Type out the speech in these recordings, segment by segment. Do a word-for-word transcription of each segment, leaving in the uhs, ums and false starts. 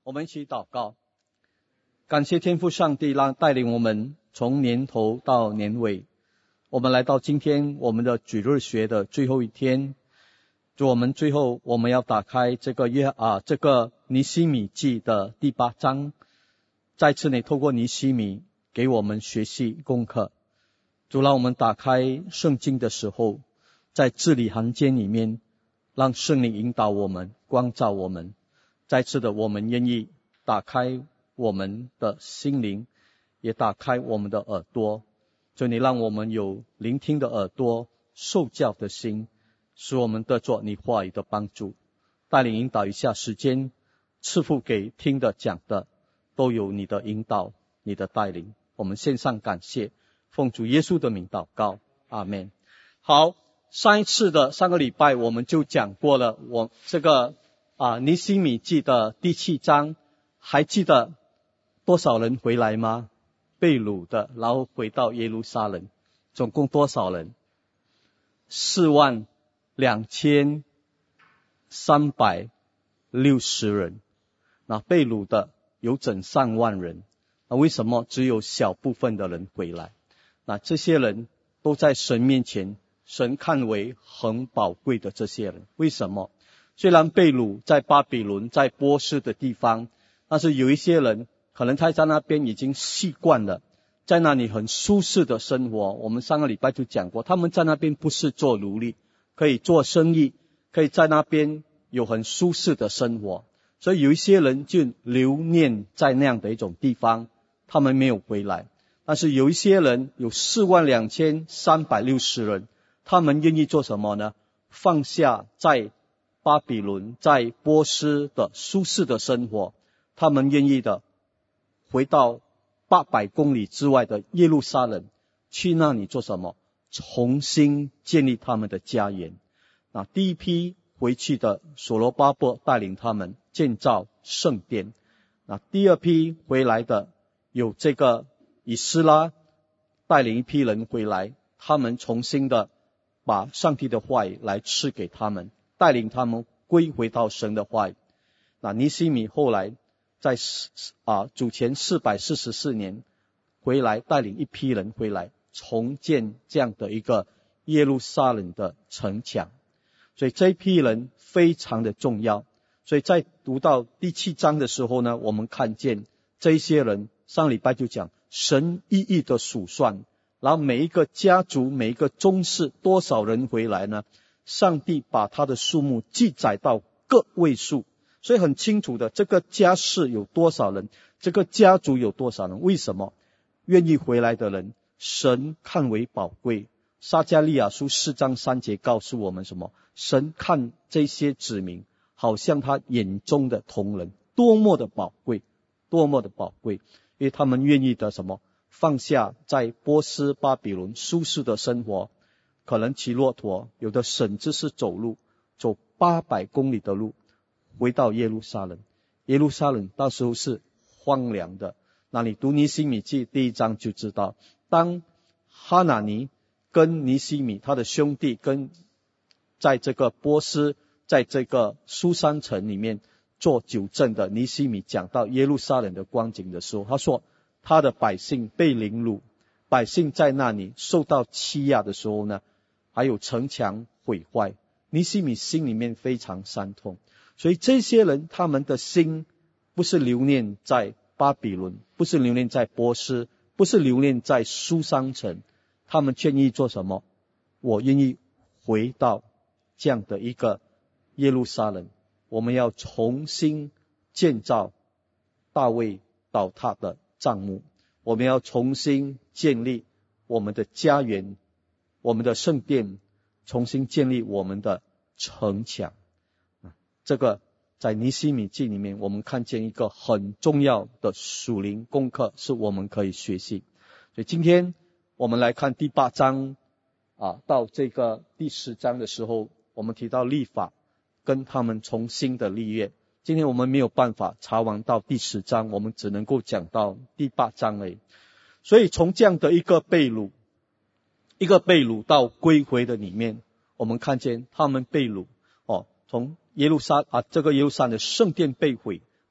我们一起祷告。感谢天父上帝让带领我们从年头到年尾，我们来到今天我们的主日学的最后一天。主，我们最后我们要打开这个约啊这个尼希米记的第八章，再次你透过尼希米给我们学习功课。主，让我们打开圣经的时候，在字里行间里面，让圣灵引导我们，光照我们。再次的，我们愿意打开我们的心灵，也打开我们的耳朵。求你让我们有聆听的耳朵，受教的心，使我们得着你话语的帮助。带领引导一下时间，赐福给听的讲的，都有你的引导，你的带领。我们献上感谢，奉主耶稣的名祷告，阿们。好，上一次的上个礼拜我们就讲过了，我这个啊尼希米记的第七章，还记得多少人回来吗？被掳的，然后回到耶路撒冷，总共多少人？四万两千三百六十人。那被掳的有整上万人，那为什么只有小部分的人回来？那这些人都在神面前，神看为很宝贵的这些人。为什么？虽然被掳在巴比伦，在波斯的地方，但是有一些人可能他在那边已经习惯了，在那里很舒适的生活。我们上个礼拜就讲过，他们在那边不是做奴隶，可以做生意，可以在那边有很舒适的生活。所以有一些人就留念在那样的一种地方，他们没有回来。但是有一些人，有四万两千三百六十人，他们愿意做什么呢？放下在巴比伦，在波斯的舒适的生活，他们愿意的回到八百公里之外的耶路撒冷，去那里做什么？重新建立他们的家园。那第一批回去的所罗巴伯带领他们建造圣殿。那第二批回来的有这个以斯拉带领一批人回来，他们重新的把上帝的话语来赐给他们，带领他们归回到神的话语。那尼希米后来在啊主前四百四十四年回来，带领一批人回来重建这样的一个耶路撒冷的城墙。所以这一批人非常的重要。所以在读到第七章的时候呢，我们看见这一些人，上礼拜就讲神一一的数算，然后每一个家族，每一个宗室多少人回来呢？上帝把他的数目记载到个位数，所以很清楚的，这个家室有多少人，这个家族有多少人。为什么？愿意回来的人，神看为宝贵。撒迦利亚书四章三节告诉我们什么？神看这些子民好像他眼中的同人，多么的宝贵，多么的宝贵。因为他们愿意的什么？放下在波斯巴比伦舒适的生活，可能骑骆驼，有的甚至是走路，走八百公里的路回到耶路撒冷。耶路撒冷到时候是荒凉的。那你读尼希米记第一章就知道，当哈拿尼跟尼希米他的兄弟跟在这个波斯，在这个书珊城里面做酒政的尼希米讲到耶路撒冷的光景的时候，他说他的百姓被凌辱，百姓在那里受到欺压的时候呢，还有城墙毁坏，尼希米心里面非常伤痛。所以这些人他们的心不是留念在巴比伦，不是留念在波斯，不是留念在书珊城，他们愿意做什么？我愿意回到这样的一个耶路撒冷，我们要重新建造大卫倒塌的帐幕，我们要重新建立我们的家园，我们的圣殿，重新建立我们的城墙。这个在尼希米记里面我们看见一个很重要的属灵功课，是我们可以学习。所以今天我们来看第八章啊，到这个第十章的时候，我们提到律法跟他们重新的立约。今天我们没有办法查完到第十章，我们只能够讲到第八章而已。所以从这样的一个被掳，一个被掳到归回的里面，我们看见他们被掳哦，从耶路撒啊这个耶路撒冷的圣殿被毁，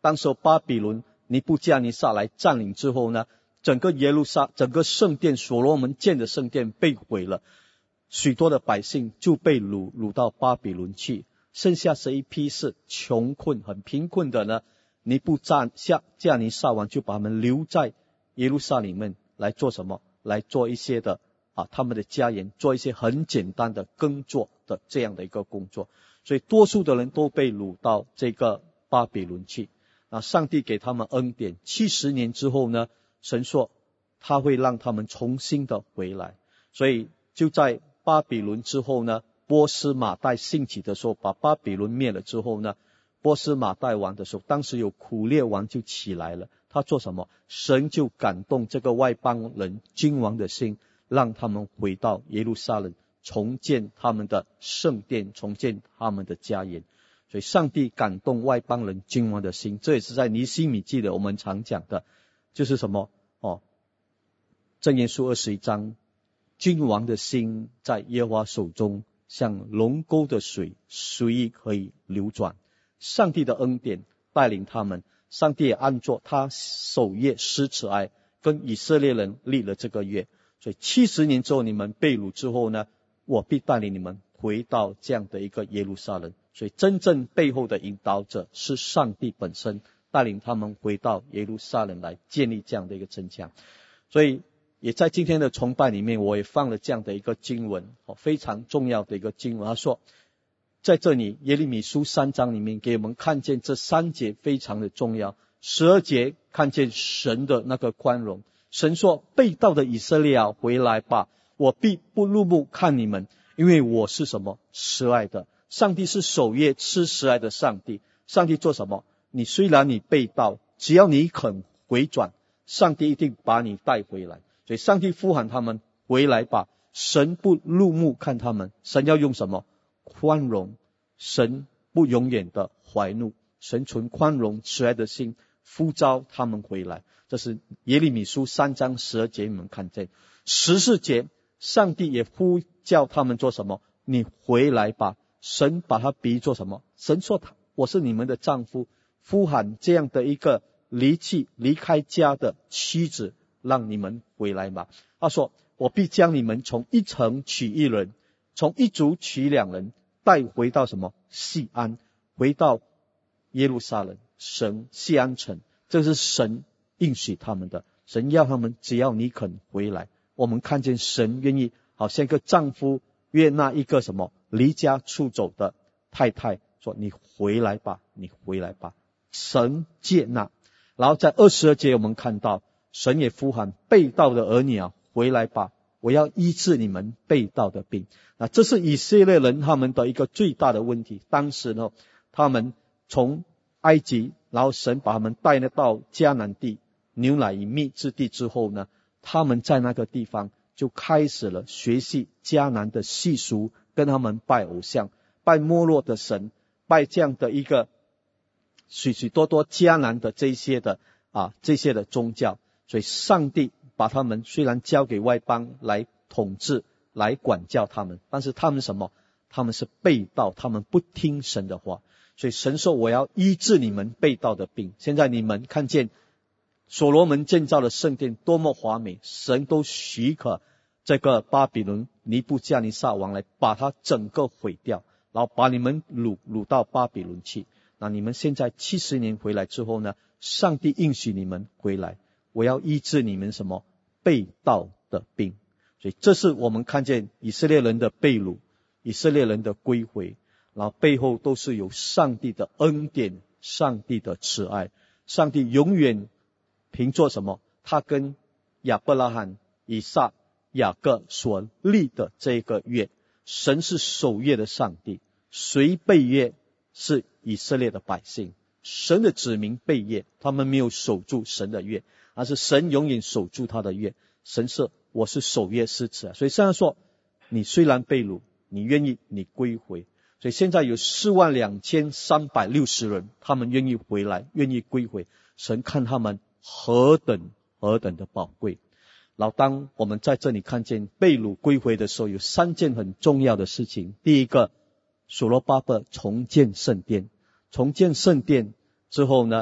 当时巴比伦尼布加尼撒来占领之后呢，整个耶路撒整个圣殿所罗门建的圣殿被毁了，许多的百姓就被掳掳到巴比伦去，剩下这一批是穷困很贫困的呢，尼布加加尼撒王就把他们留在耶路撒冷面来做什么？来做一些的啊他们的家园，做一些很简单的耕作的这样的一个工作，所以多数的人都被掳到这个巴比伦去。那上帝给他们恩典，七十年之后呢，神说他会让他们重新的回来。所以就在巴比伦之后呢，波斯马代兴起的时候，把巴比伦灭了之后呢，波斯马代王的时候，当时有苦列王就起来了，他做什么？神就感动这个外邦人君王的心，让他们回到耶路撒冷，重建他们的圣殿，重建他们的家园。所以上帝感动外邦人君王的心，这也是在尼希米记的我们常讲的，就是什么哦？箴言书二十一章，君王的心在耶和华手中，像龙沟的水，随意可以流转。上帝的恩典带领他们，上帝也按照他守约施慈爱，跟以色列人立了这个约。所以七十年之后，你们被掳之后呢，我必带领你们回到这样的一个耶路撒冷。所以真正背后的引导者是上帝本身，带领他们回到耶路撒冷来建立这样的一个城墙。所以也在今天的崇拜里面，我也放了这样的一个经文，非常重要的一个经文。他说在这里耶利米书三章里面给我们看见这三节非常的重要。十二节看见神的那个宽容，神说背道的以色列啊，回来吧，我必不怒目看你们，因为我是什么？慈爱的。上帝是守约吃慈爱的上帝。上帝做什么？你虽然你背道，只要你肯回转，上帝一定把你带回来。所以上帝呼喊他们回来吧，神不怒目看他们，神要用什么？宽容。神不永远的怀怒，神存宽容慈爱的心，呼召他们回来。这是耶利米书三章十二节，你们看见。十四节上帝也呼叫他们做什么？你回来吧。神把他比喻做什么？神说他我是你们的丈夫，呼喊这样的一个离弃离开家的妻子，让你们回来吧。他说我必将你们从一城取一人，从一族取两人，带回到什么？锡安，回到耶路撒冷，神锡安城。这是神应许他们的，神要他们只要你肯回来。我们看见神愿意好像一个丈夫约纳一个什么离家出走的太太，说你回来吧，你回来吧，神接纳。然后在二十二节我们看到神也呼喊背道的儿女啊，回来吧，我要医治你们背道的病。那这是以色列人他们的一个最大的问题。当时呢，他们从埃及，然后神把他们带到迦南地牛奶与蜜之地之后呢，他们在那个地方就开始了学习迦南的习俗，跟他们拜偶像，拜摩洛的神，拜这样的一个许许多多迦南的这些的啊这些的宗教。所以上帝把他们虽然交给外邦来统治来管教他们，但是他们什么？他们是背道，他们不听神的话。所以神说我要医治你们背道的病。现在你们看见所罗门建造的圣殿多么华美，神都许可这个巴比伦尼布加尼撒王来把它整个毁掉，然后把你们掳掳到巴比伦去。那你们现在七十年回来之后呢，上帝应许你们回来，我要医治你们什么？背道的病。所以这是我们看见以色列人的被掳，以色列人的归回，然后背后都是有上帝的恩典，上帝的慈爱。上帝永远凭做什么？他跟亚伯拉罕、以撒、雅各所立的这个约，神是守约的上帝。谁背约？是以色列的百姓，神的子民背约，他们没有守住神的约，而是神永远守住他的约。神说我是守约施慈爱。所以现在说你虽然被掳，你愿意你归回。所以现在有四万两千三百六十人，他们愿意回来，愿意归回。神看他们何等何等的宝贵。然后当我们在这里看见被掳归回的时候，有三件很重要的事情。第一个，所罗巴伯重建圣殿。重建圣殿之后呢，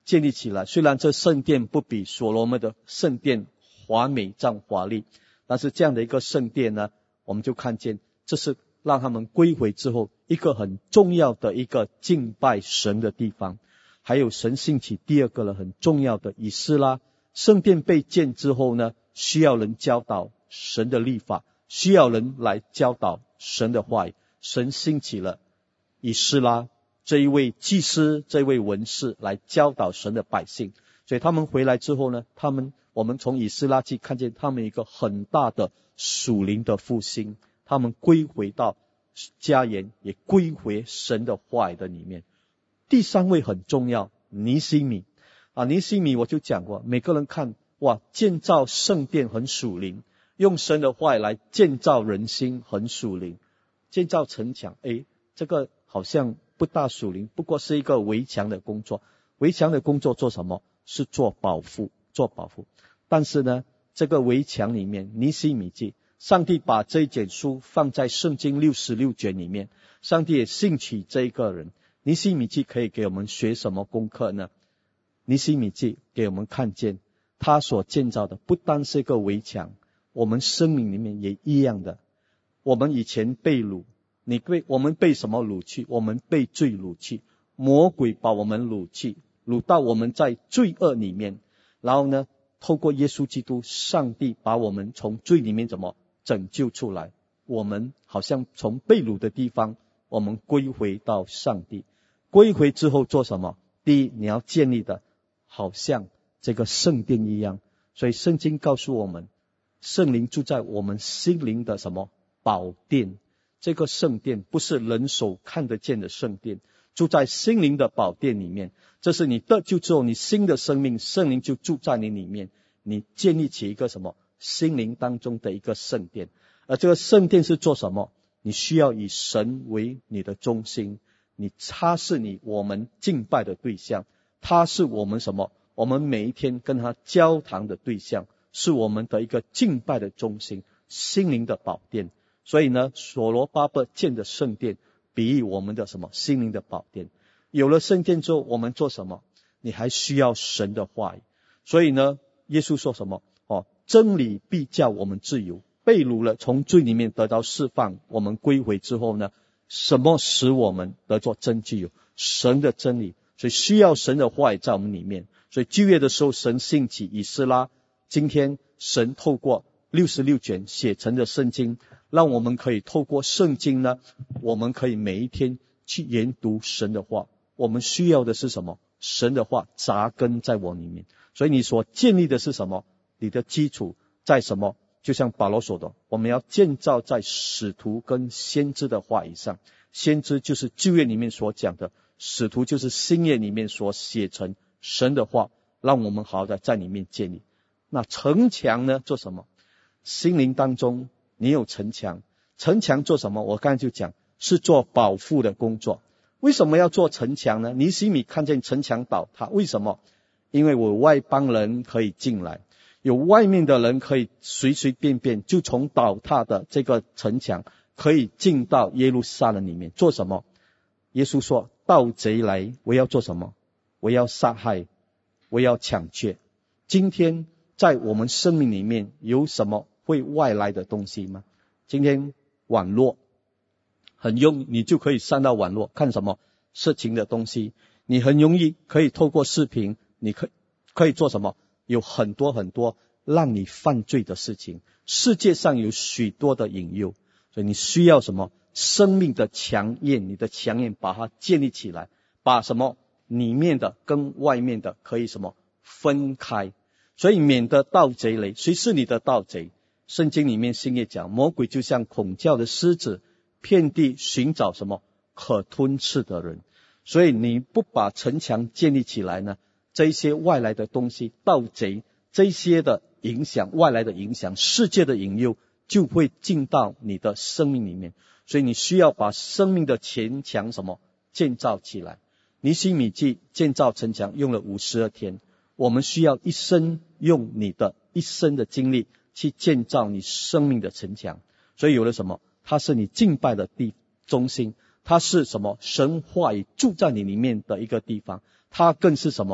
建立起来。虽然这圣殿不比所罗门的圣殿华美占华丽，但是这样的一个圣殿呢，我们就看见这是让他们归回之后一个很重要的一个敬拜神的地方。还有神兴起第二个了很重要的以斯拉，圣殿被建之后呢，需要人教导神的律法，需要人来教导神的话语。神兴起了以斯拉这一位祭司，这一位文士来教导神的百姓。所以他们回来之后呢，他们我们从以斯拉记看见他们一个很大的属灵的复兴，他们归回到家园，也归回神的话语的里面。第三位很重要，尼希米啊，尼希米我就讲过，每个人看哇，建造圣殿很属灵，用神的话语来建造人心很属灵，建造城墙，诶，这个好像不大属灵，不过是一个围墙的工作。围墙的工作做什么？是做保护，做保护。但是呢，这个围墙里面，尼希米记，上帝把这一卷书放在圣经六十六卷里面，上帝也兴起这一个人。尼希米记可以给我们学什么功课呢？尼希米记给我们看见，他所建造的不单是一个围墙，我们生命里面也一样的。我们以前被掳，你被我们被什么掳去？我们被罪掳去，魔鬼把我们掳去，掳到我们在罪恶里面。然后呢，透过耶稣基督，上帝把我们从罪里面怎么拯救出来？我们好像从被掳的地方，我们归回到上帝。归回之后做什么？第一，你要建立的好像这个圣殿一样。所以圣经告诉我们，圣灵住在我们心灵的什么宝殿。这个圣殿不是人手看得见的圣殿，住在心灵的宝殿里面。这是你得救之后，你新的生命，圣灵就住在你里面，你建立起一个什么心灵当中的一个圣殿。而这个圣殿是做什么？你需要以神为你的中心，你他是你我们敬拜的对象，他是我们什么？我们每一天跟他交谈的对象，是我们的一个敬拜的中心，心灵的宝殿。所以呢，所罗巴伯建的圣殿比喻我们的什么？心灵的宝殿。有了圣殿之后，我们做什么？你还需要神的话语。所以呢，耶稣说什么？哦，真理必叫我们自由。被掳了，从罪里面得到释放，我们归回之后呢，什么使我们得做真自由？神的真理。所以需要神的话语在我们里面。所以旧约的时候，神兴起以斯拉，今天神透过六十六卷写成的圣经，让我们可以透过圣经呢，我们可以每一天去研读神的话。我们需要的是什么？神的话扎根在我里面。所以你所建立的是什么？你的基础在什么？就像保罗说的，我们要建造在使徒跟先知的话语上。先知就是旧约里面所讲的，使徒就是新约里面所写成神的话，让我们好好的在里面建立。那城墙呢，做什么？心灵当中你有城墙，城墙做什么？我刚才就讲，是做保护的工作。为什么要做城墙呢？尼希米看见城墙倒塌，为什么？因为我外邦人可以进来，有外面的人可以随随便便就从倒塌的这个城墙可以进到耶路撒冷里面。做什么？耶稣说，盗贼来，我要做什么？我要杀害，我要抢劫。今天在我们生命里面有什么会外来的东西吗？今天网络很容易，你就可以上到网络看什么色情的东西，你很容易可以透过视频，你可以可以做什么？有很多很多让你犯罪的事情。世界上有许多的引诱，所以你需要什么？生命的墙焰，你的墙焰把它建立起来，把什么里面的跟外面的可以什么分开，所以免得盗贼来。谁是你的盗贼？圣经里面新约讲，魔鬼就像恐叫的狮子，遍地寻找什么可吞噬的人。所以你不把城墙建立起来呢，这一些外来的东西，盗贼这些的影响，外来的影响，世界的引诱就会进到你的生命里面。所以你需要把生命的前墙什么建造起来。尼希米记建造城墙用了五十二天，我们需要一生用你的一生的精力去建造你生命的城墙。所以有了什么？它是你敬拜的地中心，它是什么？神话语住在你里面的一个地方，它更是什么？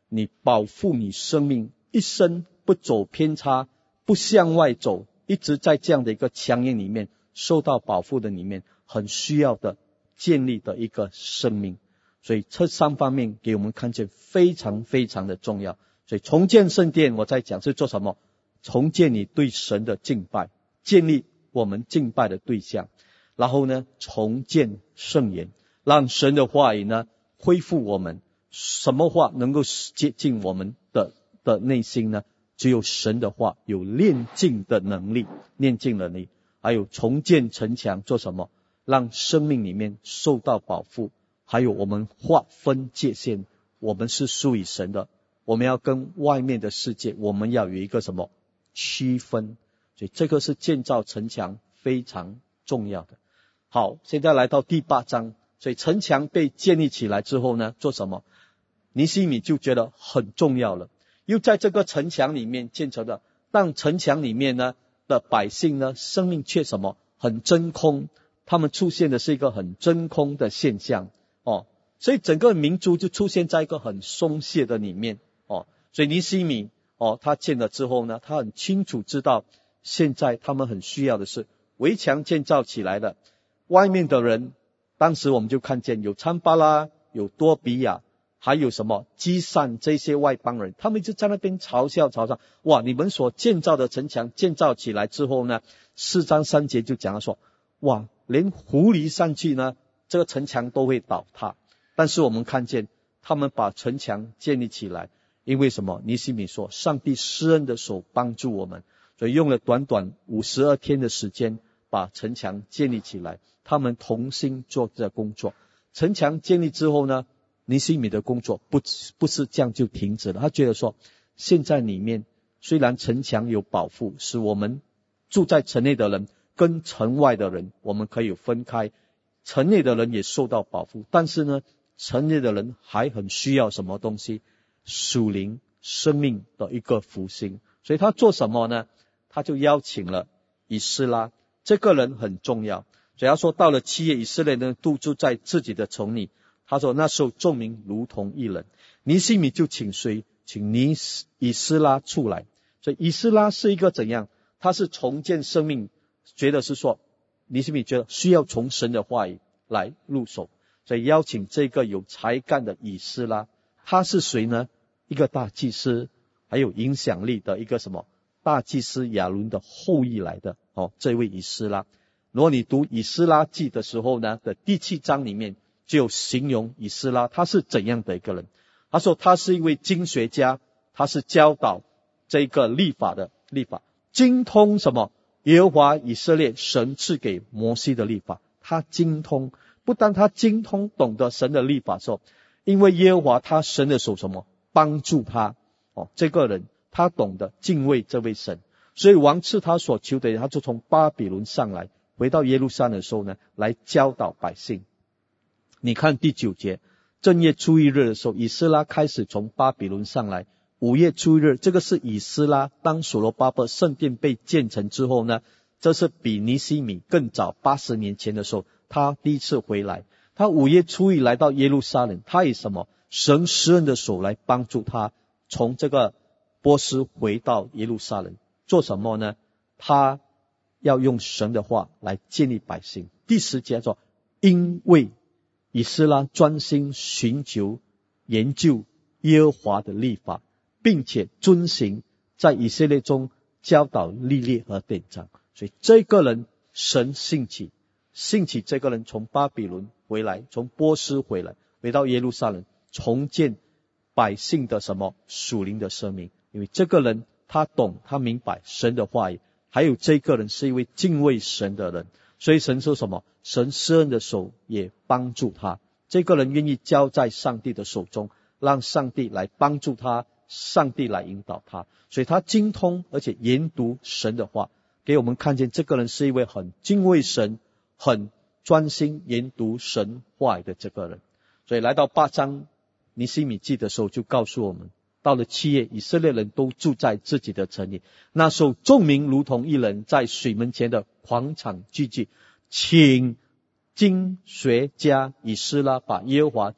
你保护你生命，一生不走偏差，不向外走，一直在这样的一个强硬里面，受到保护的里面，很需要的建立的一个生命。所以这三方面给我们看见非常非常的重要。所以重建圣殿，我在讲是做什么？重建你对神的敬拜，建立我们敬拜的对象。然后呢，重建圣言，让神的话语呢恢复我们。什么话能够接近我们的的内心呢？只有神的话，有炼净的能力，炼净能力。还有重建城墙，做什么？让生命里面受到保护。还有我们划分界限，我们是属于神的，我们要跟外面的世界，我们要有一个什么区分。所以这个是建造城墙非常重要的。好，现在来到第八章。所以城墙被建立起来之后呢，做什么？尼希米就觉得很重要了，又在这个城墙里面建成了，让城墙里面呢的百姓呢，生命却什么？很真空，他们出现的是一个很真空的现象哦，所以整个民族就出现在一个很松懈的里面哦。所以尼希米哦，他建了之后呢，他很清楚知道，现在他们很需要的是围墙建造起来了，外面的人，当时我们就看见有参巴拉，有多比亚，还有什么基散这些外邦人，他们就在那边嘲笑嘲笑，哇，你们所建造的城墙建造起来之后呢，四章三节就讲了说，哇，连狐狸上去呢，这个城墙都会倒塌。但是我们看见他们把城墙建立起来，因为什么？尼希米说，上帝施恩的手帮助我们，所以用了短短五十二天的时间把城墙建立起来。他们同心做这工作，城墙建立之后呢，尼希米的工作不不是这样就停止了。他觉得说，现在里面虽然城墙有保护，使我们住在城内的人跟城外的人我们可以分开，城内的人也受到保护，但是呢，城内的人还很需要什么东西？属灵生命的一个复兴。所以他做什么呢？他就邀请了以斯拉，这个人很重要。所以他说，到了七月，以色列人都住在自己的城里。他说那时候众民如同一人。尼希米就请谁？请尼以斯拉出来。所以以斯拉是一个怎样？他是重建生命，觉得是说，尼希米觉得需要从神的话语来入手，所以邀请这个有才干的以斯拉。他是谁呢？一个大祭司，还有影响力的一个什么大祭司亚伦的后裔来的哦，这位以斯拉。如果你读以斯拉记的时候呢，的第七章里面就形容以斯拉他是怎样的一个人。他说他是一位经学家，他是教导这个律法的律法，精通什么？耶和华以色列神赐给摩西的律法，他精通。不但他精通懂得神的律法的时候，因为耶和华他神的手什么帮助他哦，这个人他懂得敬畏这位神，所以王赐他所求的，他就从巴比伦上来，回到耶路撒冷的时候呢，来教导百姓。你看第九节，正月初一日的时候，以斯拉开始从巴比伦上来。五月初一日，这个是以斯拉当所罗巴伯圣殿被建成之后呢，这是比尼希米更早八十年前的时候，他第一次回来。他五月初一来到耶路撒冷，他以什么？神施恩的手来帮助他从这个波斯回到耶路撒冷。做什么呢？他要用神的话来建立百姓。第十节说，因为以斯拉专心寻求研究耶和华的律法，并且遵行在以色列中教导律例和典章。所以这个人神兴起，兴起这个人从巴比伦回来，从波斯回来，回到耶路撒冷，重建百姓的什么属灵的生命。因为这个人他懂，他明白神的话语，还有这个人是一位敬畏神的人，所以神说什么？神施恩的手也帮助他。这个人愿意交在上帝的手中，让上帝来帮助他，上帝来引导他，所以他精通而且研读神的话，给我们看见这个人是一位很敬畏神，很专心研读神话语的这个人。所以来到八章尼希米记的时候就告诉我们，到了七月，以色列人都住在自己的城里。那时候众民如同一人，在水门前的广场聚集，请经学家以斯拉把耶和华诫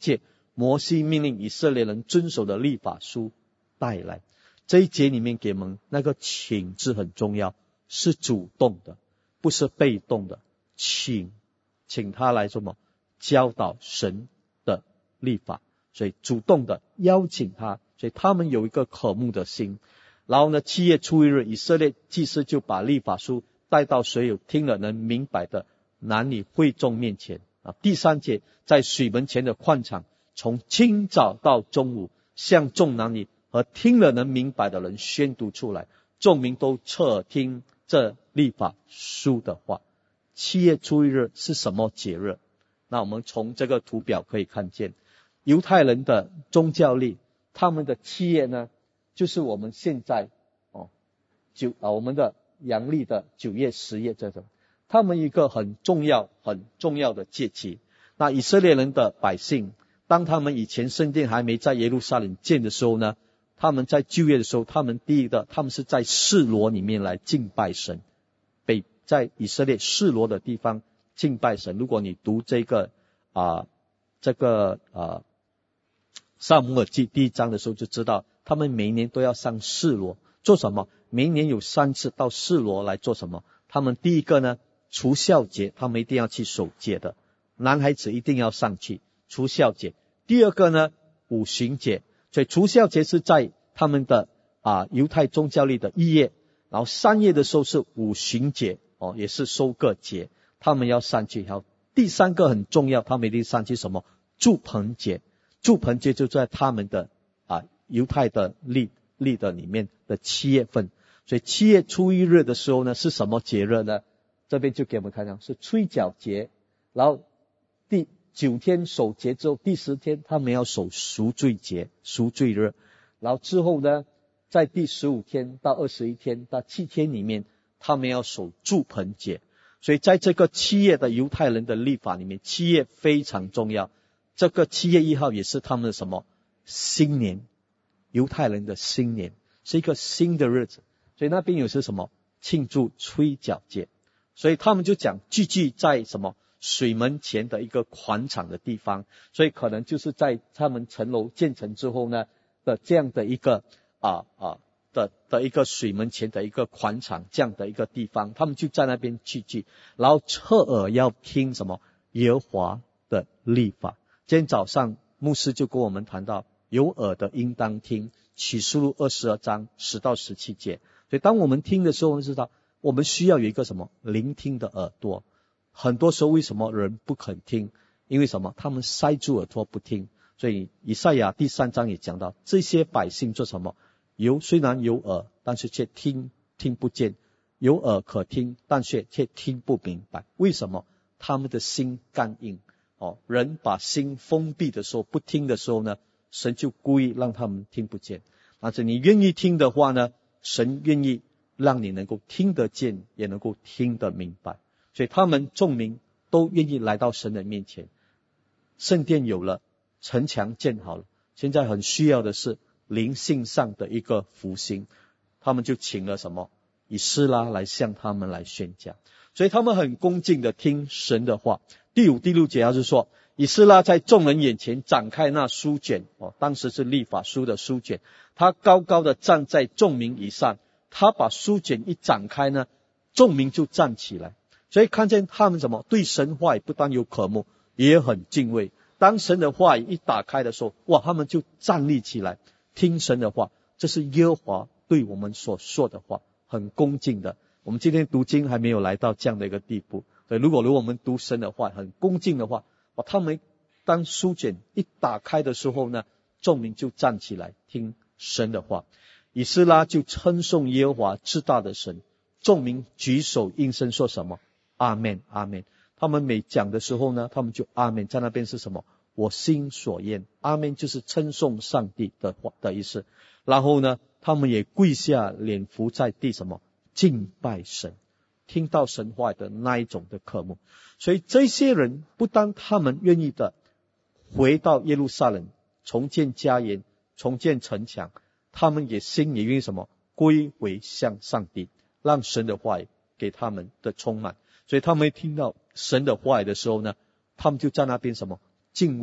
摩西命令以色列人遵守的律法书带来。这一节里面给我们那个请字很重要，是主动的，不是被动的。请，请他来什么？教导神的律法。所以主动的邀请他，所以他们有一个渴慕的心。然后呢，七月初一日，以色列祭司就把律法书带到所有听了能明白的男女会众面前。啊，第三节，在水门前的旷场，从清早到中午，向众男女和听了能明白的人宣读出来，众民都侧耳听这律法书的话。七月初一日是什么节日？那我们从这个图表可以看见，犹太人的宗教历，他们的七月呢，就是我们现在哦九啊我们的阳历的九月、十月这种，他们一个很重要、很重要的节期。那以色列人的百姓，当他们以前圣殿还没在耶路撒冷建的时候呢，他们在旧约的时候，他们第一个，他们是在示罗里面来敬拜神，北在以色列示罗的地方敬拜神。如果你读这个啊这个啊撒母耳记第一章的时候，就知道他们每一年都要上示罗做什么？每一年有三次到示罗来做什么？他们第一个呢，除酵节，他们一定要去守节的，男孩子一定要上去除酵节。第二个呢，五旬节，所以除酵节是在他们的啊犹太宗教历的一月，然后三月的时候是五旬节哦，也是收割节，他们要上去。好，第三个很重要，他们一定上去什么？住棚节。住棚节就在他们的啊犹太的历历的里面的七月份。所以七月初一日的时候呢，是什么节日呢？这边就给我们看到是吹角节，然后第九天守节之后，第十天他们要守赎罪节、赎罪日，然后之后呢，在第十五天到二十一天到七天里面，他们要守住棚节。所以在这个七月的犹太人的历法里面，七月非常重要。这个七月一号也是他们的什么？新年，犹太人的新年，是一个新的日子。所以那边有些什么？庆祝吹角节。所以他们就讲聚集在什么？水门前的一个广场的地方。所以可能就是在他们城楼建成之后呢的这样的一个啊啊的的一个水门前的一个广场，这样的一个地方，他们就在那边聚集，然后侧耳要听什么？耶和华的律法。今天早上牧师就跟我们谈到，有耳的应当听，启示录二十二章十到十七节。所以当我们听的时候，我们知道我们需要有一个什么？聆听的耳朵。很多时候为什么人不肯听？因为什么？他们塞住耳朵不听。所以以赛亚第三章也讲到，这些百姓做什么？有虽然有耳，但是却听听不见；有耳可听，但是却听不明白。为什么？他们的心刚硬。哦，人把心封闭的时候，不听的时候呢，神就故意让他们听不见。但是你愿意听的话呢，神愿意让你能够听得见，也能够听得明白。所以他们众民都愿意来到神的面前。圣殿有了，城墙建好了，现在很需要的是灵性上的一个复兴。他们就请了什么？以斯拉来向他们来宣讲。所以他们很恭敬的听神的话。第五、第六节他是说，以斯拉在众人眼前展开那书卷，哦，当时是律法书的书卷，他高高的站在众民以上，他把书卷一展开呢，众民就站起来。所以看见他们什么？对神话语不但有渴慕，也很敬畏。当神的话语一打开的时候，哇，他们就站立起来听神的话。这是耶和华对我们所说的话，很恭敬的。我们今天读经还没有来到这样的一个地步。所以如果如果我们读神的话很恭敬的话，他们当书卷一打开的时候呢，众民就站起来听神的话。以斯拉就称颂耶和华至大的神，众民举手应声说什么？阿们，阿们。他们每讲的时候呢，他们就阿们，在那边是什么？我心所愿。阿们就是称颂上帝的话的意思。然后呢，他们也跪下脸伏在地什么？敬拜神。听到神话的那一种的渴慕。所以这些人不但他们愿意的回到耶路撒冷，重建家园，重建城墙，他们也心也愿意什么？归回向上帝，让神的话语给他们的充满。所以他们听到神的话语的时候呢，他们就在那边什么？敬畏，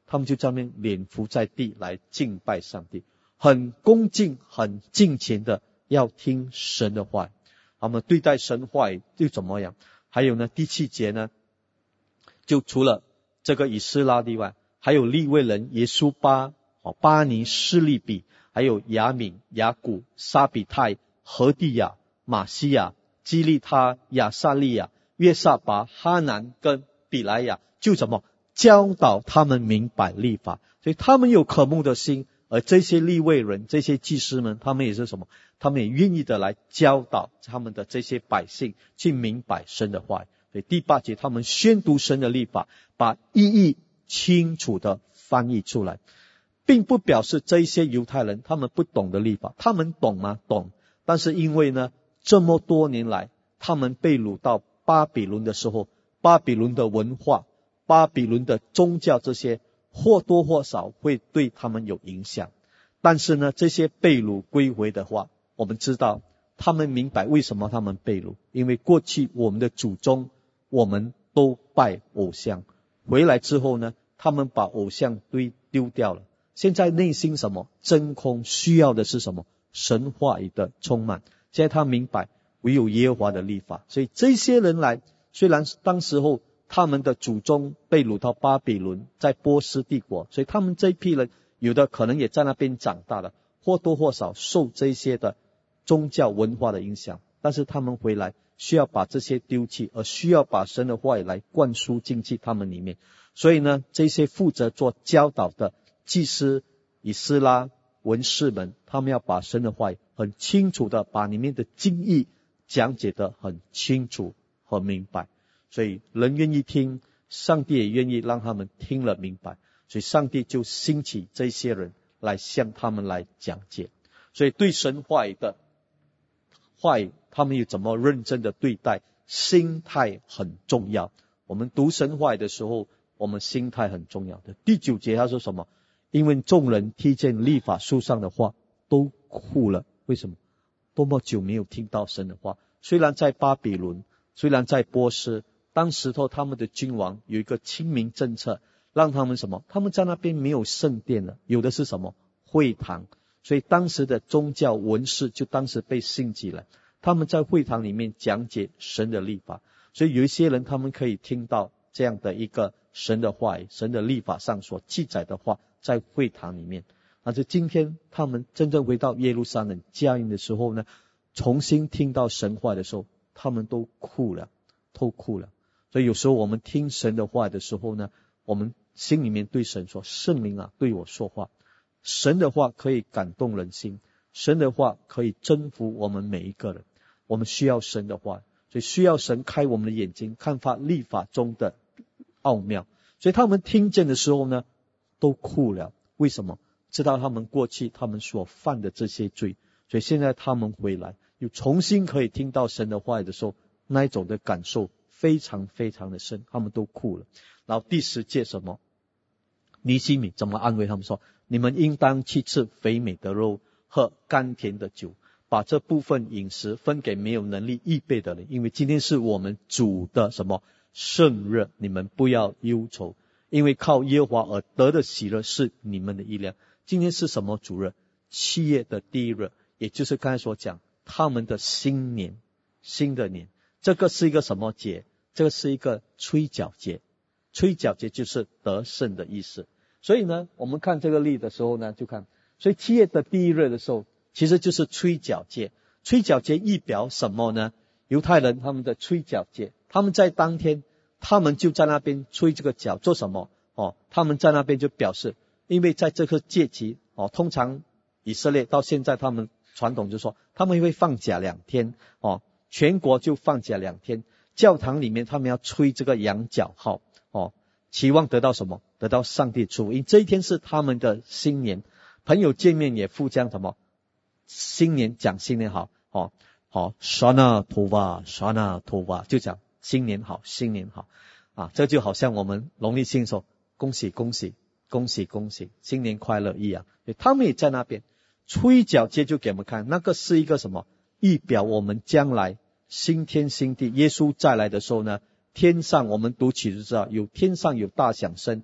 他们就在那边脸伏在地来敬拜上帝，很恭敬很敬虔的要听神的话。他们对待神话又怎么样？还有呢，第七节呢，就除了这个以斯拉以外，还有利未人耶稣巴、巴尼、示利比，还有雅敏、雅古、沙比泰、何地亚、马西亚、基利他、亚撒利亚、约撒拔、哈南跟比莱亚，就怎么教导他们明白律法。所以他们有渴慕的心，而这些利未人、这些祭司们，他们也是什么？他们也愿意的来教导他们的这些百姓去明白神的话。所以第八节，他们宣读神的律法，把意义清楚的翻译出来，并不表示这一些犹太人他们不懂得律法，他们懂吗？懂。但是因为呢，这么多年来他们被掳到巴比伦的时候，巴比伦的文化、巴比伦的宗教，这些或多或少会对他们有影响。但是呢，这些被掳归回的话，我们知道他们明白为什么他们被掳，因为过去我们的祖宗我们都拜偶像，回来之后呢，他们把偶像堆丢掉了，现在内心什么真空，需要的是什么？神话语的充满。现在他明白唯有耶和华的律法。所以这些人来，虽然当时候他们的祖宗被掳到巴比伦，在波斯帝国，所以他们这一批人有的可能也在那边长大了，或多或少受这些的宗教文化的影响，但是他们回来需要把这些丢弃，而需要把神的话语来灌输进去他们里面。所以呢，这些负责做教导的祭司、以斯拉、文士们，他们要把神的话语很清楚的把里面的经义讲解得很清楚和明白。所以人愿意听，上帝也愿意让他们听了明白，所以上帝就兴起这些人来向他们来讲解。所以对神话语的话语，他们又怎么认真的对待，心态很重要。我们读神话语的时候，我们心态很重要的。第九节他说什么？因为众人听见律法书上的话都哭了。为什么？多么久没有听到神的话。虽然在巴比伦，虽然在波斯，当时候他们的君王有一个亲民政策，让他们什么？他们在那边没有圣殿了，有的是什么？会堂。所以当时的宗教文士就当时被兴起了，他们在会堂里面讲解神的律法。所以有一些人他们可以听到这样的一个神的话语，神的律法上所记载的话，在会堂里面。但是今天他们真正回到耶路撒冷家营的时候呢，重新听到神话的时候，他们都哭了，都哭了。所以有时候我们听神的话的时候呢，我们心里面对神说，圣灵啊，对我说话。神的话可以感动人心，神的话可以征服我们每一个人。我们需要神的话，所以需要神开我们的眼睛，看发律法中的奥妙。所以他们听见的时候呢，都哭了。为什么？知道他们过去他们所犯的这些罪，所以现在他们回来又重新可以听到神的话语的时候，那一种的感受非常非常的深，他们都哭了。然后第十节什么？尼希米怎么安慰他们说，你们应当去吃肥美的肉，喝甘甜的酒，把这部分饮食分给没有能力预备的人，因为今天是我们主的什么圣日，你们不要忧愁，因为靠耶和华而得的喜乐是你们的力量。今天是什么主日？七月的第一日，也就是刚才所讲他们的新年，新的年。这个是一个什么节？这个是一个吹角节。吹角节就是得胜的意思。所以呢，我们看这个例的时候呢，就看，所以七月的第一日的时候，其实就是吹角节。吹角节意表什么呢？犹太人他们的吹角节，他们在当天，他们就在那边吹这个角，做什么？哦，他们在那边就表示，因为在这个节期，哦，通常以色列到现在他们传统就说，他们会放假两天，哦，全国就放假两天，教堂里面他们要吹这个羊角号，哦，期望得到什么？得到上帝祝福。因为这一天是他们的新年，朋友见面也互相什么？新年讲新年好，哦，好 ，Shana Tova Shana Tova 就讲新年好，新年好啊，这就好像我们农历新说恭喜恭喜恭喜恭喜新年快乐一样。他们也在那边吹角节，就给我们看，那个是一个什么？预表我们将来新天新地，耶稣再来的时候呢，天上我们读起就知道，有天上有大响声，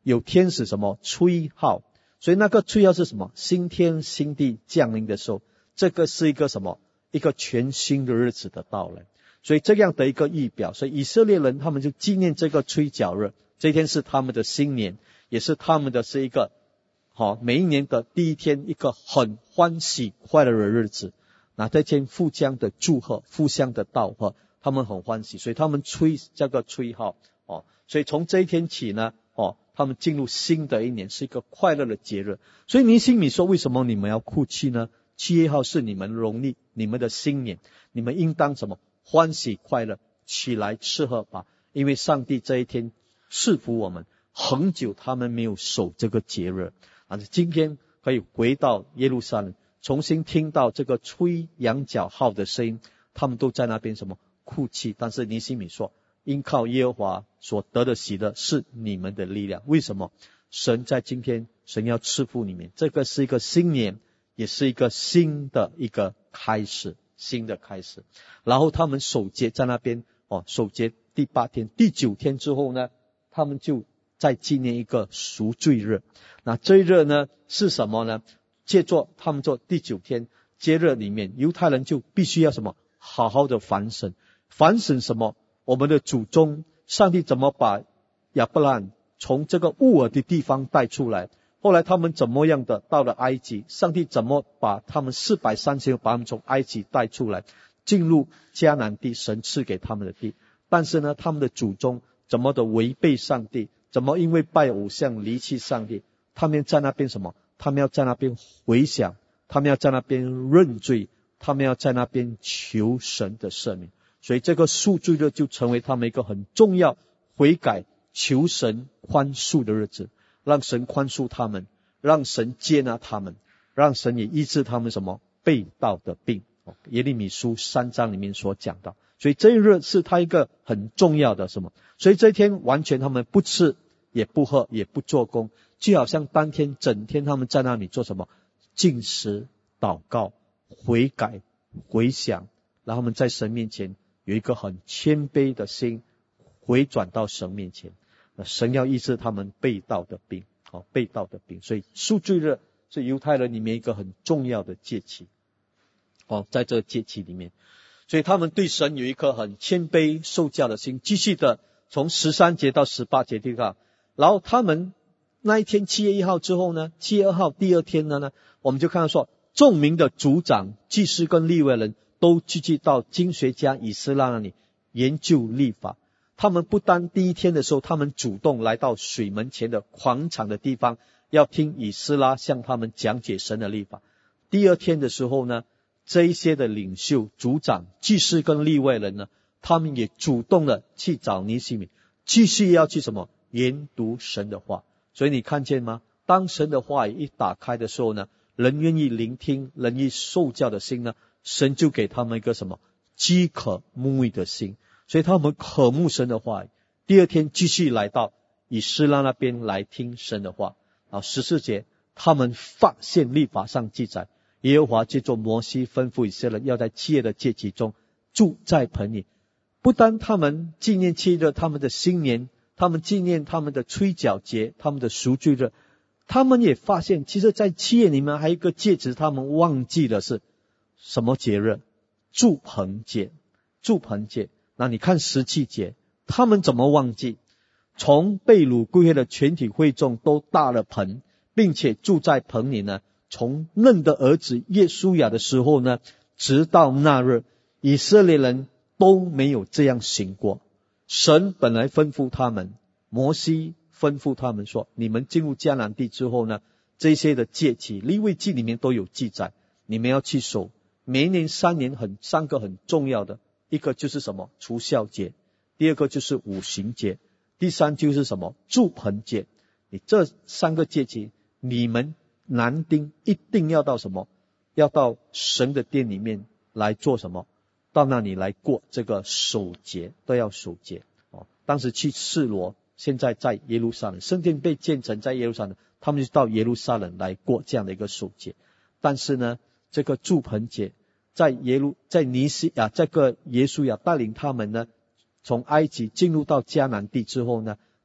有天使什么吹号，所以那个吹号是什么？新天新地降临的时候，这个是一个什么？一个全新的日子的到来。所以这样的一个预表，所以以色列人他们就纪念这个吹角日，这一天是他们的新年，也是他们的是一个好每一年的第一天，一个很欢喜快乐的日子。那这天互相的祝贺，互相的道贺，他们很欢喜，所以他们吹这个吹号哦。所以从这一天起呢，哦，他们进入新的一年，是一个快乐的节日。所以尼希米说，为什么你们要哭泣呢？七月号是你们荣利，你们的新年，你们应当什么？欢喜快乐，起来吃喝吧，因为上帝这一天赐福我们，很久他们没有守这个节日，但是今天可以回到耶路撒冷，重新听到这个吹羊角号的声音，他们都在那边什么哭泣。但是尼希米说，因靠耶和华所得的喜乐是你们的力量。为什么？神在今天，神要赐福你们，这个是一个新年，也是一个新的一个开始，新的开始。然后他们守节在那边哦，守节第八天，第九天之后呢，他们就再纪念一个赎罪日。那这一日呢是什么呢？借着他们做第九天节日里面，犹太人就必须要什么？好好的反省，反省什么？我们的祖宗，上帝怎么把亚伯兰从这个乌尔的地方带出来？后来他们怎么样的到了埃及？上帝怎么把他们四百三十年把他们从埃及带出来，进入迦南地，神赐给他们的地。但是呢，他们的祖宗怎么的违背上帝？怎么因为拜偶像离弃上帝？他们在那边什么？他们要在那边回想，他们要在那边认罪，他们要在那边求神的赦免。所以这个赎罪日就成为他们一个很重要悔改求神宽恕的日子，让神宽恕他们，让神接纳他们，让神也医治他们什么背道的病。耶利米书三章里面所讲到，所以这一日是他一个很重要的什么？所以这一天完全他们不吃也不喝也不做工，就好像当天整天他们在那里做什么？禁食、祷告、悔改、回想，然后他们在神面前有一个很谦卑的心，回转到神面前。神要医治他们背道的病，哦，背道的病。所以赎罪日是犹太人里面一个很重要的节期，哦，在这个节期里面，所以他们对神有一颗很谦卑受教的心。继续的从十三节到十八节地方，然后他们那一天七月一号之后呢，七月二号第二天呢呢，我们就看到说，众民的族长、祭司跟利未人都聚集到经学家以斯拉那里研究律法。他们不单第一天的时候，他们主动来到水门前的广场的地方，要听以斯拉向他们讲解神的律法。第二天的时候呢，这一些的领袖、族长、祭司跟利未人呢，他们也主动的去找尼希米，继续要去什么？研读神的话。所以你看见吗？当神的话语一打开的时候呢，人愿意聆听，人愿意受教的心呢，神就给他们一个什么？饥渴慕义的心。所以他们渴慕神的话语。第二天继续来到以斯拉那边来听神的话。啊，十四节，他们发现律法上记载，耶和华借着摩西吩咐以色列人要在七月的节期中住在棚里。不单他们纪念七日他们的新年，他们纪念他们的吹角节，他们的赎罪日，他们也发现其实在七月里面还有一个节日他们忘记的是什么节日？住棚节。住棚节。那你看十七节，他们怎么忘记？从被掳归回的全体会众都搭了棚，并且住在棚里呢。从嫩的儿子耶稣亚的时候呢，直到那日，以色列人都没有这样行过。神本来吩咐他们，摩西吩咐他们说，你们进入迦南地之后呢，这些的节期，利未记里面都有记载，你们要去守。每一年三年很三个很重要的，一个就是什么？除酵节，第二个就是五旬节，第三就是什么？住棚节。你这三个节期，你们男丁一定要到什么？要到神的殿里面来做什么？到那里来过这个守节，都要守节。哦，当时去示罗，现在在耶路撒冷，圣殿被建成在耶路撒冷，他们就到耶路撒冷来过这样的一个守节。但是呢，这个住棚节，在耶路在尼西亚这个耶稣亚带领他们呢，从埃及进入到迦南地之后呢，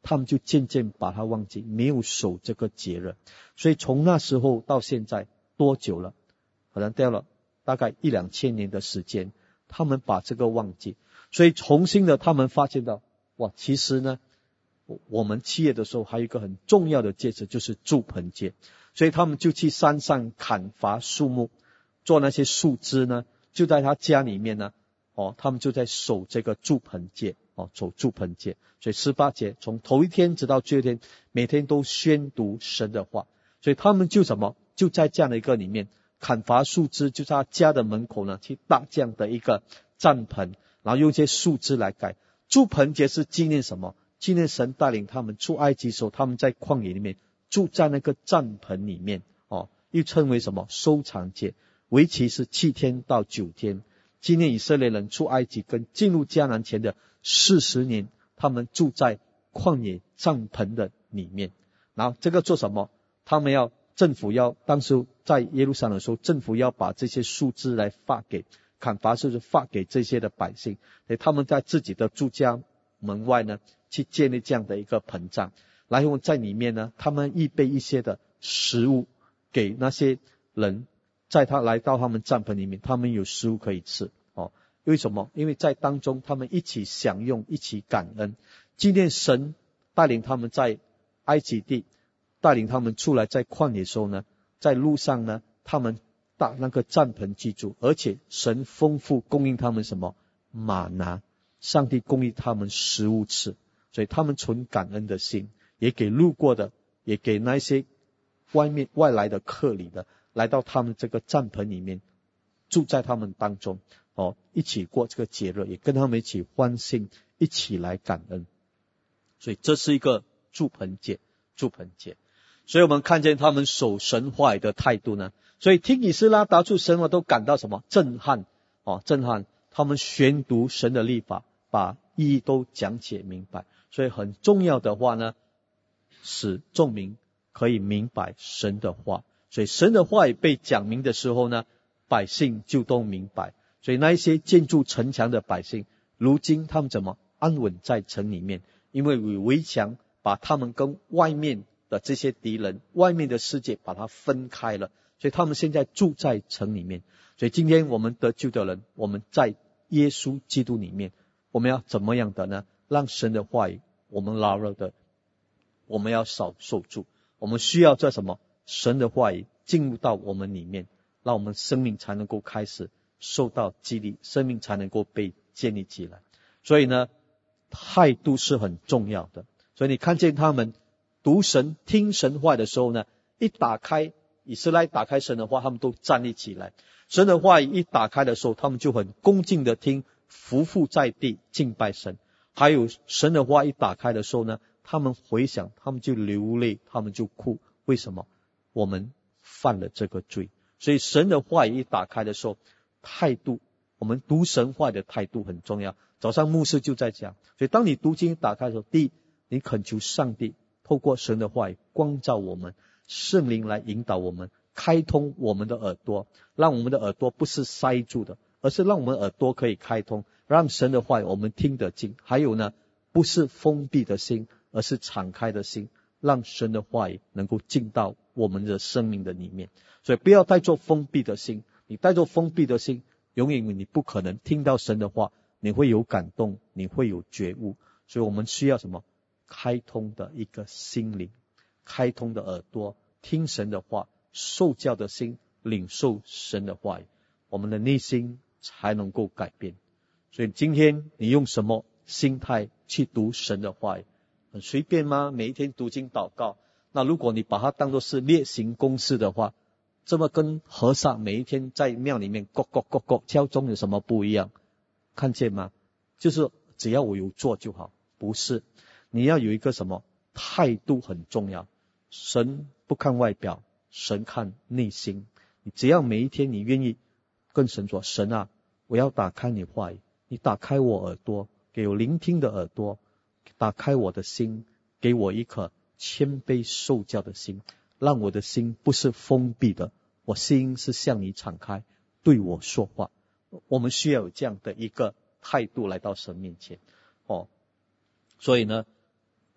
他们就渐渐把它忘记，没有守这个节日。所以从那时候到现在多久了？好像掉了大概一两千年的时间，他们把这个忘记。所以重新的他们发现到，哇，其实呢我们七月的时候还有一个很重要的节日，就是住棚节。所以他们就去山上砍伐树木，做那些树枝呢，就在他家里面呢，哦，他们就在守这个住棚节，哦，守住棚节。所以十八节从头一天直到最后一天，每天都宣读神的话。所以他们就什么，就在这样的一个里面砍伐树枝，就在他家的门口呢去搭这样的一个帐篷，然后用这些树枝来盖。住棚节是纪念什么？纪念神带领他们出埃及的时候，他们在旷野里面住在那个帐篷里面，哦，又称为什么？收藏节，为期是七天到九天，纪念以色列人出埃及跟进入迦南前的四十年，他们住在旷野帐篷的里面。然后这个做什么？他们要政府要当时在耶路撒冷的时候，政府要把这些树枝来发给砍伐树枝发给这些的百姓，所以他们在自己的住家门外呢去建立这样的一个棚帐，然后在里面呢他们预备一些的食物给那些人，在他来到他们帐篷里面，他们有食物可以吃。哦，为什么？因为在当中他们一起享用，一起感恩，纪念神带领他们在埃及地，带领他们出来在旷野的时候呢，在路上呢他们搭那个帐篷居住，而且神丰富供应他们什么？玛拿，上帝供应他们食物吃。所以他们存感恩的心，也给路过的，也给那些外面外来的客旅的，来到他们这个帐篷里面，住在他们当中，哦，一起过这个节日，也跟他们一起欢庆，一起来感恩。所以这是一个住棚节，住棚节。所以我们看见他们守神话语的态度呢，所以听以斯拉答出神话都感到什么？震撼，哦，震撼。他们宣读神的律法，把意义都讲解明白。所以很重要的话呢，使众民可以明白神的话。所以神的话语被讲明的时候呢，百姓就都明白。所以那一些建筑城墙的百姓，如今他们怎么安稳在城里面？因为有围墙把他们跟外面的这些敌人，外面的世界把它分开了，所以他们现在住在城里面。所以今天我们得救的人，我们在耶稣基督里面，我们要怎么样的呢？让神的话语我们牢牢的，我们要少受住。我们需要在什么？神的话语进入到我们里面，让我们生命才能够开始受到激励，生命才能够被建立起来。所以呢，态度是很重要的。所以你看见他们读神听神话的时候呢，一打开以斯拉打开神的话，他们都站立起来。神的话语一打开的时候，他们就很恭敬的听，匍匐在地敬拜神。还有神的话一打开的时候呢，他们回想，他们就流泪，他们就哭。为什么？我们犯了这个罪。所以神的话语一打开的时候，态度，我们读神话的态度很重要。早上牧师就在讲，所以当你读经打开的时候，第一，你恳求上帝透过神的话语光照我们，圣灵来引导我们，开通我们的耳朵，让我们的耳朵不是塞住的，而是让我们耳朵可以开通，让神的话语我们听得进。还有呢，不是封闭的心，而是敞开的心，让神的话语能够进到我们的生命的里面。所以不要带着封闭的心，你带着封闭的心，永远你不可能听到神的话，你会有感动，你会有觉悟。所以我们需要什么？开通的一个心灵，开通的耳朵，听神的话，受教的心，领受神的话语，我们的内心才能够改变。所以今天你用什么心态去读神的话语？很随便吗？每一天读经祷告，那如果你把它当作是例行公事的话，这么跟和尚每一天在庙里面咯咯咯咯敲钟有什么不一样？看见吗？就是只要我有做就好。不是，你要有一个什么态度很重要。神不看外表，神看内心。你只要每一天你愿意跟神说，神啊，我要打开你话语，你打开我耳朵，给我聆听的耳朵，打开我的心，给我一颗谦卑受教的心，让我的心不是封闭的，我心是向你敞开，对我说话。我们需要有这样的一个态度来到神面前。哦，所以呢，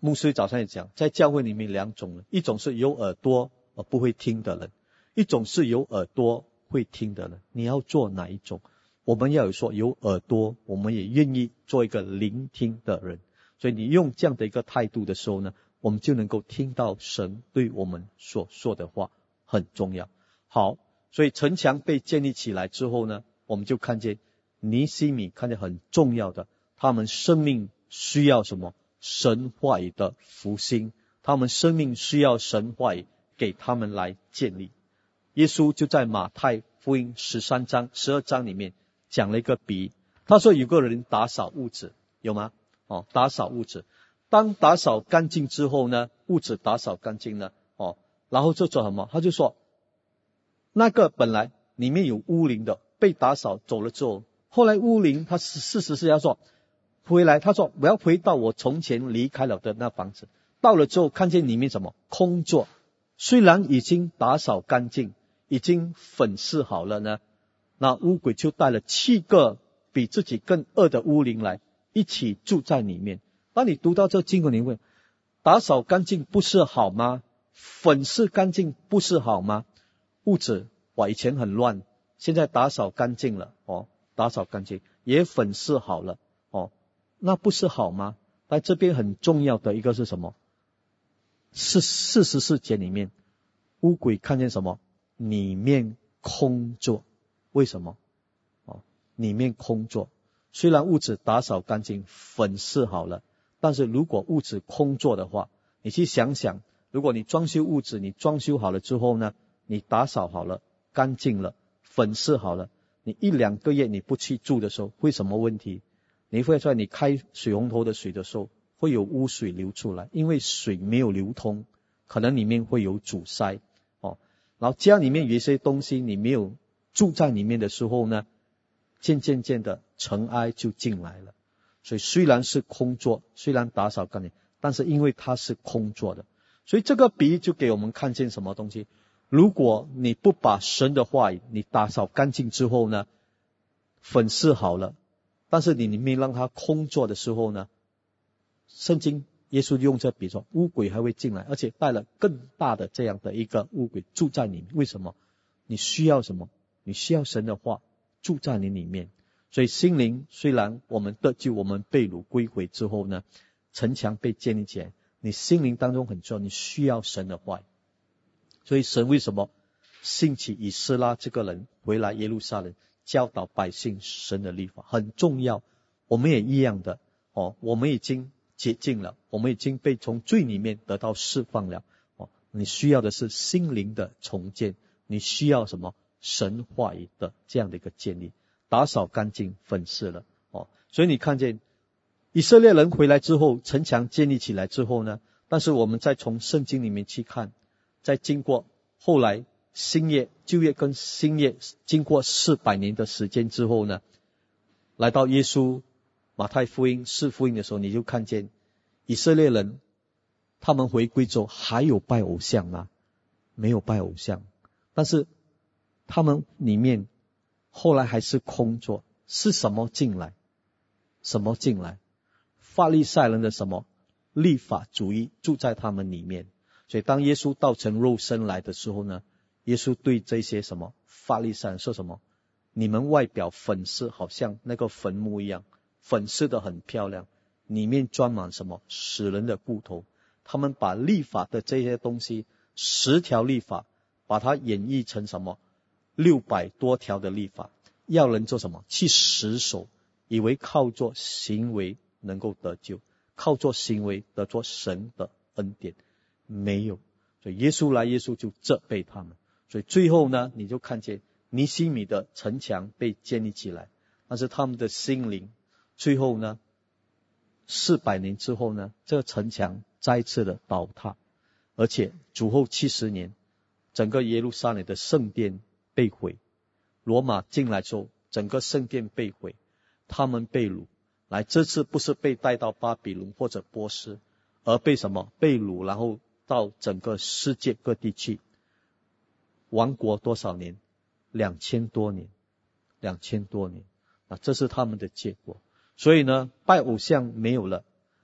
牧师早上也讲，在教会里面两种人，一种是有耳朵而不会听的人，一种是有耳朵会听的人。你要做哪一种？我们要有说有耳朵，我们也愿意做一个聆听的人。所以你用这样的一个态度的时候呢，我们就能够听到神对我们所说的话，很重要。好，所以城墙被建立起来之后呢，我们就看见尼希米看见很重要的，他们生命需要什么？神话语的复兴，他们生命需要神话语给他们来建立。耶稣就在马太福音十三章、十二章里面讲了一个比喻，他说有个人打扫屋子，有吗？哦，打扫屋子，当打扫干净之后呢，屋子打扫干净了，哦，然后就做什么？他就说，那个本来里面有污灵的被打扫走了之后，后来污灵他事实是要说回来，他说我要回到我从前离开了的那房子，到了之后看见里面什么？空座，虽然已经打扫干净，已经粉饰好了呢，那污鬼就带了七个比自己更恶的污灵来一起住在里面。当你读到这经文，你问，打扫干净不是好吗？粉饰干净不是好吗？屋子哇，以前很乱，现在打扫干净了，哦，打扫干净也粉饰好了，哦，那不是好吗？在这边很重要的一个是什么？是四十四节里面，污鬼看见什么？里面空座。为什么？哦，里面空座。虽然屋子打扫干净，粉饰好了，但是如果屋子空座的话，你去想想，如果你装修屋子，你装修好了之后呢，你打扫好了，干净了，粉饰好了，你一两个月你不去住的时候，会什么问题？你会在你开水龙头的水的时候，会有污水流出来，因为水没有流通，可能里面会有阻塞，哦，然后家里面有一些东西你没有住在里面的时候呢，渐渐渐的尘埃就进来了。所以虽然是空座，虽然打扫干净，但是因为它是空座的，所以这个比喻就给我们看见什么东西？如果你不把神的话语你打扫干净之后呢，粉饰好了，但是你里面让它空座的时候呢，圣经耶稣用这比喻说，污鬼还会进来，而且带了更大的这样的一个污鬼住在里面。为什么？你需要什么？你需要神的话住在你里面。所以心灵虽然我们得救，我们被掳归回之后呢，城墙被建立起来，你心灵当中很重要，你需要神的话。所以神为什么兴起以斯拉这个人回来耶路撒冷教导百姓神的律法，很重要。我们也一样的，哦，我们已经洁净了，我们已经被从罪里面得到释放了，哦，你需要的是心灵的重建，你需要什么？神话语的这样的一个建立，打扫干净，粉饰了，哦，所以你看见以色列人回来之后，城墙建立起来之后呢，但是我们再从圣经里面去看，在经过后来新约、旧约跟新约经过四百年的时间之后呢，来到耶稣马太福音四福音的时候，你就看见以色列人他们回归之后还有拜偶像吗？没有拜偶像，但是他们里面后来还是空座。是什么进来？什么进来？法利赛人的什么？律法主义住在他们里面。所以当耶稣道成肉身来的时候呢，耶稣对这些什么法利赛人说什么？你们外表粉饰好像那个坟墓一样，粉饰得很漂亮，里面装满什么？死人的骨头。他们把律法的这些东西，十条律法，把它演绎成什么？六百多条的律法，要人做什么？去死守，以为靠做行为能够得救，靠做行为得做神的恩典，没有。所以耶稣来，耶稣就责备他们。所以最后呢，你就看见尼希米的城墙被建立起来，但是他们的心灵最后呢，四百年之后呢，这个城墙再次的倒塌，而且主后七十年，整个耶路撒冷的圣殿被毁，罗马进来之后，整个圣殿被毁，他们被掳来，这次不是被带到巴比伦或者波斯，而被什么？被掳，然后到整个世界各地去。亡国多少年？两千多年，两千多年啊，这是他们的结果。所以呢，拜偶像没有了，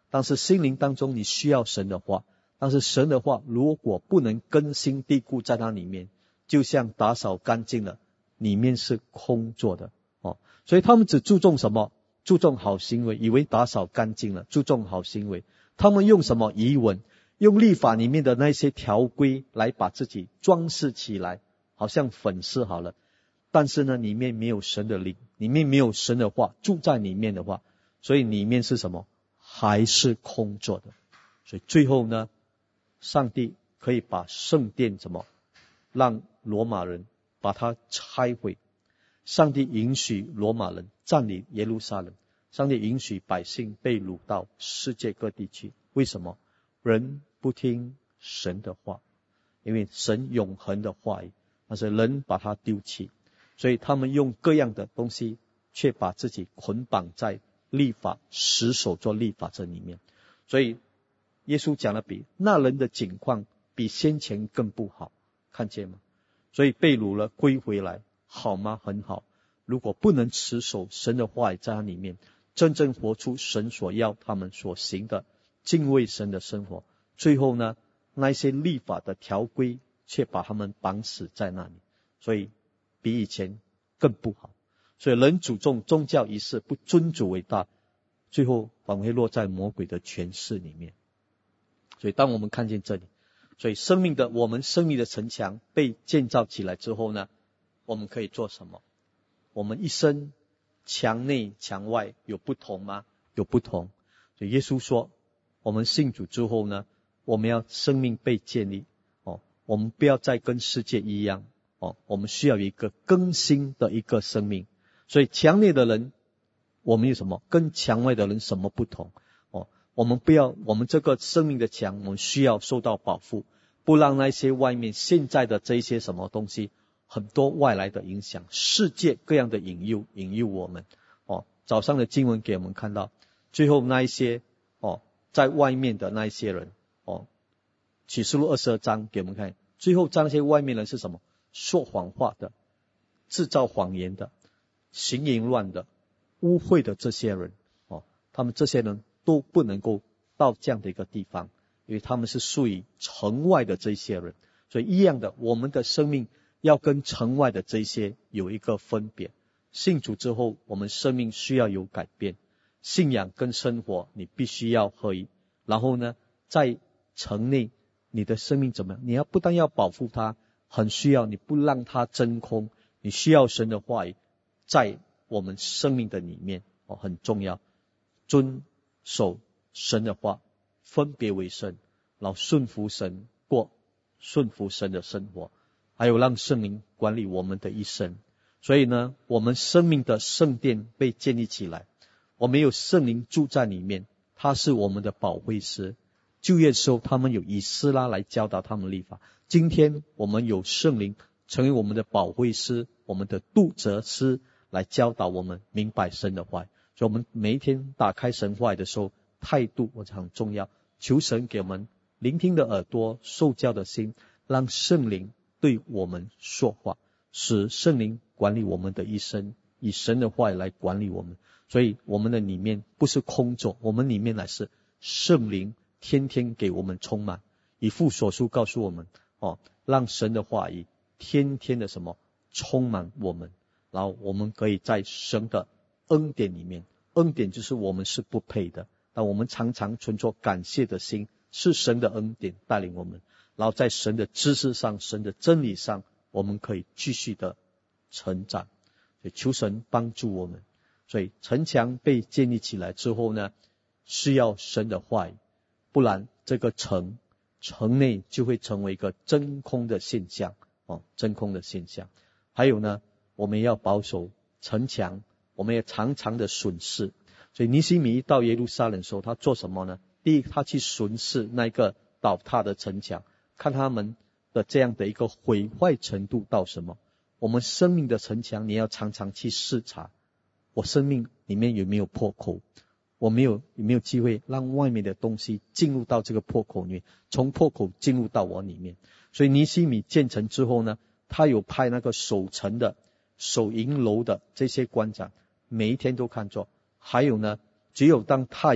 但是心灵当中你需要神的话，但是神的话如果不能根深蒂固在那里面，就像打扫干净了，里面是空坐的哦。所以他们只注重什么？注重好行为，以为打扫干净了，注重好行为。他们用什么？仪文，用律法里面的那些条规来把自己装饰起来，好像粉饰好了。但是呢，里面没有神的灵，里面没有神的话住在里面的话，所以里面是什么？还是空坐的。所以最后呢，上帝可以把圣殿什么？让罗马人把它拆毁。上帝允许罗马人占领耶路撒冷，上帝允许百姓被掳到世界各地去。为什么？人不听神的话，因为神永恒的话语，但是人把它丢弃，所以他们用各样的东西，却把自己捆绑在律法，死守做律法这里面。所以耶稣讲了比那人的境况比先前更不好，看见吗？所以被掳了归回来好吗？很好。如果不能持守神的话语在他里面，真正活出神所要他们所行的敬畏神的生活，最后呢，那些律法的条规却把他们绑死在那里，所以比以前更不好。所以人注重宗教仪式，不尊主为大，最后反会落在魔鬼的权势里面。所以当我们看见这里，所以生命的我们生命的城墙被建造起来之后呢，我们可以做什么？我们一生墙内墙外有不同吗？有不同。所以耶稣说，我们信主之后呢，我们要生命被建立哦，我们不要再跟世界一样哦，我们需要有一个更新的一个生命。所以墙内的人，我们有什么？跟墙外的人什么不同？哦，我们不要，我们这个生命的墙，我们需要受到保护，不让那些外面现在的这一些什么东西，很多外来的影响，世界各样的引诱引诱我们哦。早上的经文给我们看到，最后那一些哦，在外面的那一些人哦，启示录二十二章给我们看，最后在那些外面人是什么？说谎话的，制造谎言的，行淫乱的，污秽的这些人哦，他们这些人都不能够到这样的一个地方，因为他们是属于城外的这些人。所以一样的，我们的生命要跟城外的这些有一个分别。信主之后，我们生命需要有改变，信仰跟生活你必须要合一。然后呢，在城内你的生命怎么样？你要不但要保护它，很需要你不让它真空，你需要神的话语在我们生命的里面哦，很重要。遵守神的话，分别为圣，然后顺服神，过顺服神的生活，还有让圣灵管理我们的一生。所以呢，我们生命的圣殿被建立起来，我们有圣灵住在里面，他是我们的保惠师。旧约时候他们有以斯拉来教导他们律法，今天我们有圣灵成为我们的保惠师，我们的督责师来教导我们明白神的话。所以我们每一天打开神话的时候，态度我很重要，求神给我们聆听的耳朵，受教的心，让圣灵对我们说话，使圣灵管理我们的一生，以神的话来管理我们。所以我们的里面不是空中，我们里面乃是圣灵天天给我们充满。以弗所书告诉我们哦，让神的话语天天的什么充满我们，然后我们可以在神的恩典里面，恩典就是我们是不配的，但我们常常存着感谢的心，是神的恩典带领我们，然后在神的知识上，神的真理上，我们可以继续的成长。所以求神帮助我们。所以城墙被建立起来之后呢，是要神的话语，不然这个城城内就会成为一个真空的现象哦，真空的现象。还有呢，我们要保守城墙，我们也常常的损失。所以尼希米到耶路撒冷的时候，他做什么呢？第一，他去巡视那个倒塌的城墙，看他们的这样的一个毁坏程度到什么。我们生命的城墙，你要常常去视察，我生命里面有没有破口，我没有有没有机会让外面的东西进入到这个破口里面，从破口进入到我里面。所以尼希米建成之后呢，他有派那个守城的守营楼的这些官长，每一天都看着。还有呢，只有当太阳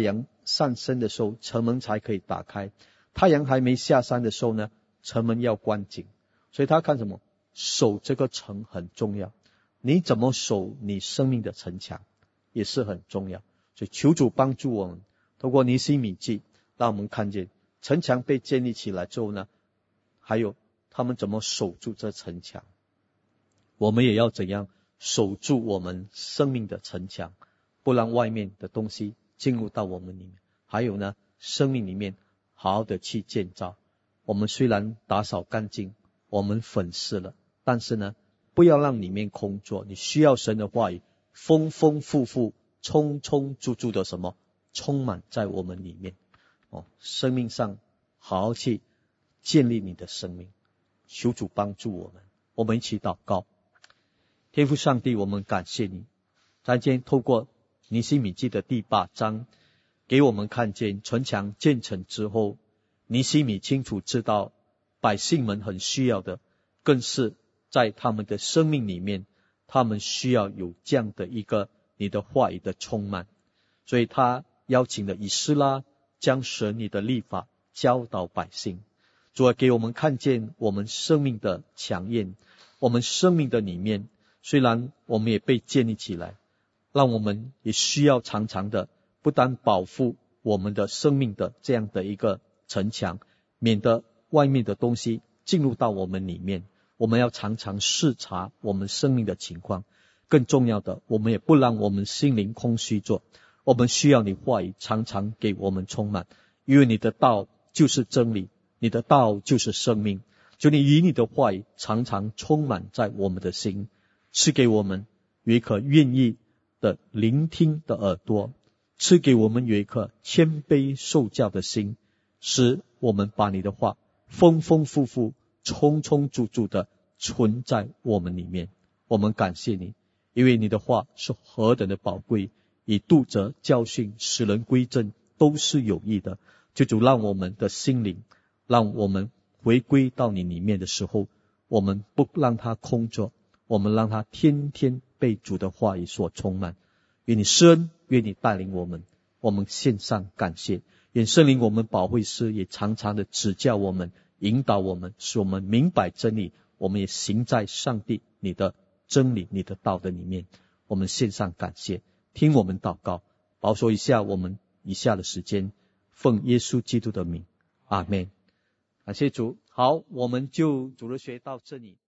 上升的时候，城门才可以打开；太阳还没下山的时候呢，城门要关紧。所以他看什么？守这个城很重要。你怎么守你生命的城墙也是很重要。所以求主帮助我们，透过尼希米记，让我们看见城墙被建立起来之后呢，还有他们怎么守住这城墙。我们也要怎样守住我们生命的城墙，不让外面的东西进入到我们里面。还有呢，生命里面好好的去建造。我们虽然打扫干净，我们粉饰了，但是呢，不要让里面空座。你需要神的话语丰丰富富充充足足的什么充满在我们里面。哦，生命上好好去建立你的生命。求主帮助我们，我们一起祷告。天父上帝，我们感谢你，在今天透过尼希米记的第八章，给我们看见城墙建成之后，尼希米清楚知道百姓们很需要的，更是在他们的生命里面，他们需要有这样的一个你的话语的充满。所以他邀请了以斯拉，将神你的律法教导百姓。主啊，给我们看见我们生命的强焰，我们生命的里面，虽然我们也被建立起来，让我们也需要常常的不单保护我们的生命的这样的一个城墙，免得外面的东西进入到我们里面。我们要常常视察我们生命的情况。更重要的，我们也不让我们心灵空虚做。我们需要你话语常常给我们充满，因为你的道就是真理，你的道就是生命。求你以你的话语常常充满在我们的心，赐给我们有一颗愿意的聆听的耳朵，赐给我们有一颗谦卑受教的心，使我们把你的话丰丰富富充充足足的存在我们里面。我们感谢你，因为你的话是何等的宝贵，以督责教训使人归正都是有益的。求主让我们的心灵，让我们回归到你里面的时候，我们不让它空着，我们让它天天被主的话语所充满。愿你施恩，愿你带领我们，我们献上感谢。愿圣灵我们保惠师也常常的指教我们，引导我们，使我们明白真理，我们也行在上帝你的真理你的道的里面。我们献上感谢，听我们祷告，保守一下我们以下的时间，奉耶稣基督的名，阿们。感谢主。好，我们就主日学到这里。